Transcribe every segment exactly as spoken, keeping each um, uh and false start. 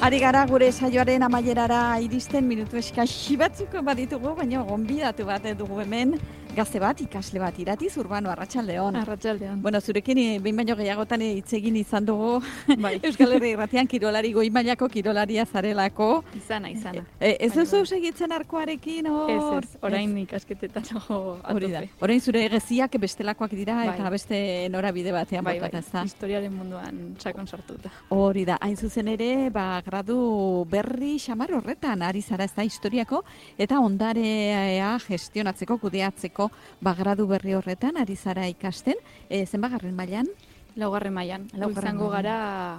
Ari gara gure saioaren amaierara iristen minutu eskaxi batzuko baditugu, baina gonbidatu bat dugu hemen, gazte bat, ikasle bat, Iratiz Urbano, Arratsaldeon. Arratsaldeon. Bueno, zurekin behin baino gehiagotan hitz egin izan dugu, bai. Euskal Herri Irratian kirolari, goi mailako kirolaria zarelako. Izana, izana. E, ez duzu segitzen arkoarekin, hor? Ez, ez, orain ikasketetan nago hori da. Orain zure egeziak bestelakoak dira, bai. Eta beste norabide batean bai, botata, bai. ezta? Historiaren munduan sakon sartuta. Hori da, hain zuzen ere, ba, gradu berri xamar horretan ari zara, ez da, historiako, eta ondarea gestionatzeko, kudeatzeko, ba, gradu berri horretan ari zara ikasten, e, zenbagarren mailan? Laugarren mailan. Laugarren izango gara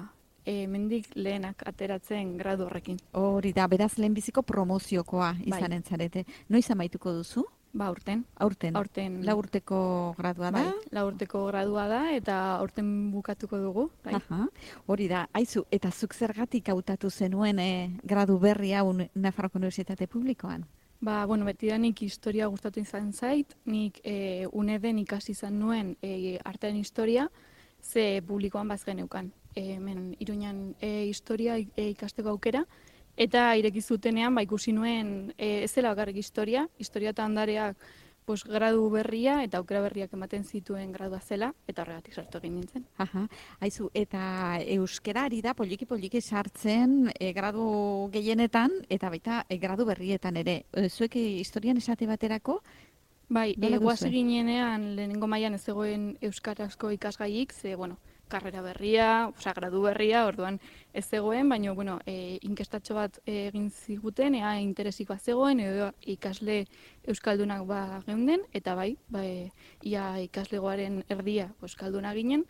e, mendik lehenak ateratzen gradu horrekin. Hori da, beraz lehenbiziko promoziokoa izanen bai. Zarete. Noiz amaituko duzu? Ba, urten. Aurten. Aurten. Lau urteko gradua da? Bai, lau urteko gradua da, eta aurten bukatuko dugu. Bai. Aha, hori da, aizu, eta zuk zergatik hautatu zenuen eh, gradu berri hau Nafarroko Unibertsitate Publikoan? Ba, bueno, beti da nik historia gustatu izan zait, nik e, uneden ikasi izan nuen e, artearen historia, ze publikoan bazgen eukan. E, hemen, Iruñan e, historia e, ikasteko aukera, eta ireki zutenean ba, ikusi nuen e, ez dela bakarrik historia, historia eta ondareak pues, gradu berria eta aukera berriak ematen zituen gradua zela, eta horregatik sartu egin nintzen. Aha, haizu, eta euskera ari da poliki-poliki sartzen e, gradu gehienetan, eta baita e, gradu berrietan ere. E, zuek historian esate baterako? Bai, e, guazi ginenean lehenengo mailan ez zegoen euskarazko ikasgaiik, ze, bueno, karrera berria, oza, gradu berria, orduan ez zegoen, baina, bueno, e, inkestatxo bat egin ziguten, ea interesik bat zegoen, edo ikasle euskaldunak ba geunden, eta bai, ba, e, ia ikaslegoaren erdia euskalduna ginen,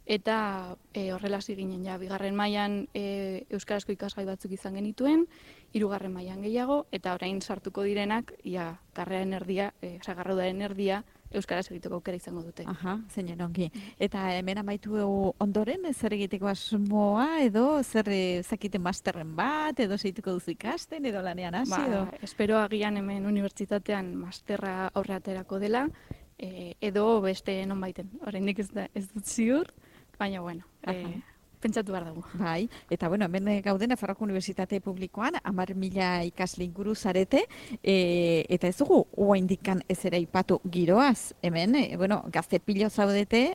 eta e, horrela hasi ginen, ja, bigarren mailan e, euskarazko ikasgai batzuk izan genituen, hirugarren mailan gehiago, eta orain sartuko direnak, ia, karrearen erdia, e, oza, garraudaren erdia, euskaraz egiteko aukera izango dute. Aha, zeinen ongi. Eta hemen amaitu ondoren, zer egiteko asmoa, edo zer zakite masterren bat, edo zeituko duzu ikasten, edo lanean hasi, ba, edo? Espero agian hemen unibertsitatean masterra aurre aterako dela, e, edo beste non baiten. Oraindik ez, da, ez dut ziur, baina bueno, e, pentsatu behar dugu. Bai, eta bueno, hemen gauden Nafarroko Unibertsitate Publikoan, hamar mila ikasle inguru zarete, e, eta ez dugu oraindikan ez ere aipatu giroaz, hemen, e, bueno, gazte pilo zaudete,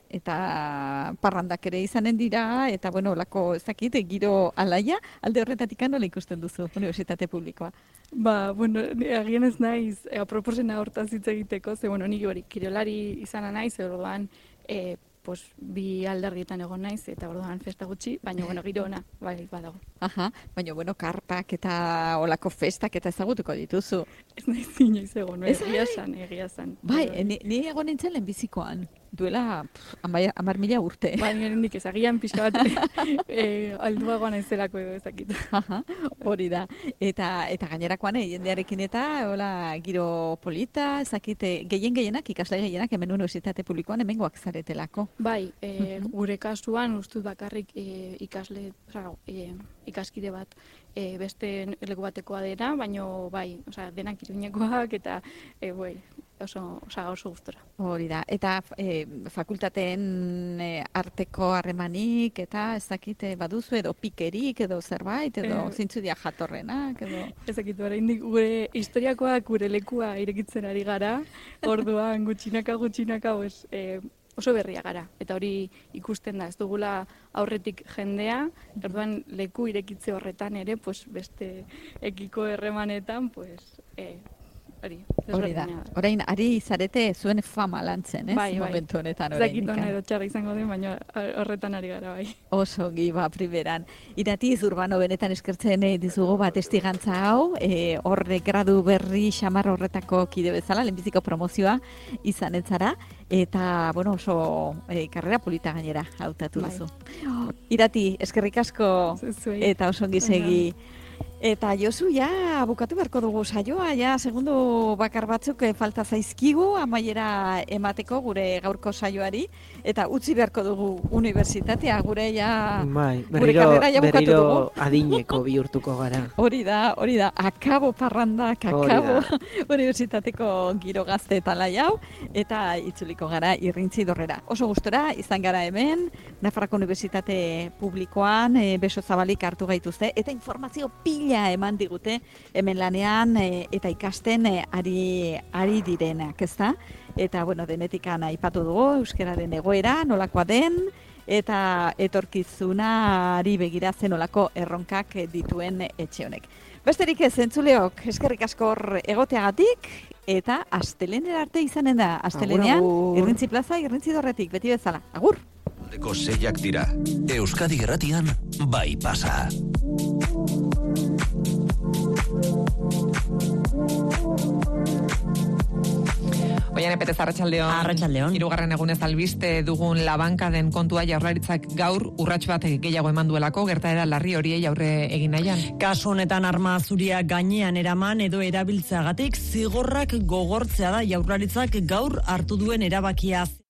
eta parrandak ere izanen dira, eta bueno, lako ezakit, giro alaia, alde horretatik nola ikusten duzu Unibertsitate Publikoa? Ba, bueno, agian ez naiz, e, aproposena hortaz hitz egiteko, ze, bueno, nik hori kirolari izana naiz, orduan, e, pues, bi alderdietan egon naiz, eta orduan festa gutxi, baina, bueno, giro ona, bai, badago. Aha, baina, bueno, karpak eta olako festak eta ezagutuko dituzu. Ez naiz inoiz egon, no? egia zan, egia zan. Bai, ni, ni egon nintzen lehenbizikoan, duela hamar mila urte. Bai, nirendik ez, agian pixka bat e, alduagoan aizelako edo ezakit. Hori da, eta, eta gainerakoan, eh, jendearekin eta, hola, giro polita, ezakit, gehien gehienak, ikasle gehienak, hemen Unibertsitate Publikoan hemengoak zaretelako. Bai, e, gure kasuan ustut bakarrik e, ikasle, oza, e, ikaskide bat e, beste leku batekoa dena, baina bai, oza, denak Iruñekoak eta e, bai, oso, oza, oso gustora. Hori da, eta e, fakultateen e, arteko harremanik eta ez dakit baduzu edo pikerik edo zerbait edo e, zintzu dia jatorrenak edo... Ez dakit, oraindik gure historiakoak gure lekua irekitzen ari gara, orduan gutxinaka gutxinaka pues, e, oso berria gara, eta hori ikusten da, ez dugula aurretik jendea, orduan leku irekitze horretan ere, pues, beste ekiko erremanetan, pues, e, hori. Hori da, orain ari zarete zuen fama lantzen, ez? Bai, bai. Momentu honetan orain. Zakit hona edo txarra izango den, baina horretan ari gara, bai. Oso giba, primeran. Iratiz Urbano benetan eskertzen dizugu bat estigantza hau, e, horre gradu berri xamar horretako kide bezala, lehenbiziko promozioa izan etzara, eta, bueno, oso e, karrera polita gainera hautatu duzu. Bai. Irati, eskerrik asko, eta oso ongi segi. Eta Josu, ja, bukatu beharko dugu saioa, ja, segundo bakar batzuk eh, falta zaizkigu, amaiera emateko gure gaurko saioari, eta utzi beharko dugu unibertsitatea, gure ja, bai, gure berriro, karrera ja bukatu berriro dugu. adineko bihurtuko gara. Hori da, hori da, akabo parrandak, akabo unibertsitateko giro gazte eta lai hau, eta itzuliko gara irrintzi dorrera. Oso gustora, izan gara hemen, Nafarroako Unibertsitate Publikoan, e, beso zabalik hartu gaituzte, eta informazio pila eman digute hemen lanean e, eta ikasten e, ari, ari direnak, ezta? Eta, bueno, denetikan aipatu dugu, euskararen egoera, nolakoa den, eta etorkizunari begiratzen nolako erronkak dituen etxe honek. Besterik ez, entzuleok, eskerrik askor egoteagatik, eta astelenera arte izanen da, astelenean, Irrintzi Plaza, Irrintzi Dorretik, beti bezala. Agur! Deko seiak dira, Euskadi Irratian, bai pasa. Oian epetez, arratsaldeon. Arratsaldeon. Hirugarren egunez albiste dugun labankaden kontua Jaurlaritzak gaur urrats bat gehiago eman duelako gertaera larri horiei aurre egin nahian. Kasu honetan arma zuria gainean eraman edo erabiltzeagatik zigorrak gogortzea da Jaurlaritzak gaur hartu duen erabakia.